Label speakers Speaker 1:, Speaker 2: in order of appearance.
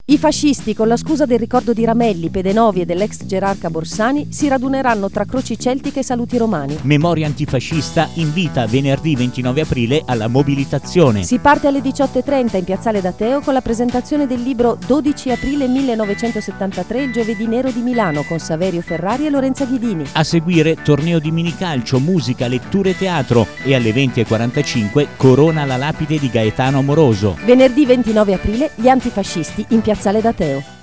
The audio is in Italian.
Speaker 1: I fascisti, con la scusa del ricordo di Ramelli, Pedenovi e dell'ex gerarca Borsani, si raduneranno tra croci celtiche e saluti romani.
Speaker 2: Memoria Antifascista invita venerdì 29 aprile alla mobilitazione.
Speaker 1: Si parte alle 18:30 in Piazzale d'Ateo con la presentazione del libro 12 aprile 1973, il giovedì nero di Milano, con Saverio Ferrari e Lorenza Ghidini.
Speaker 2: A seguire torneo di minicalcio, musica, letture e teatro e alle 20:45 corona la lapide di Gaetano Amoroso.
Speaker 1: Venerdì 29 aprile gli antifascisti in Piazzale d'Ateo.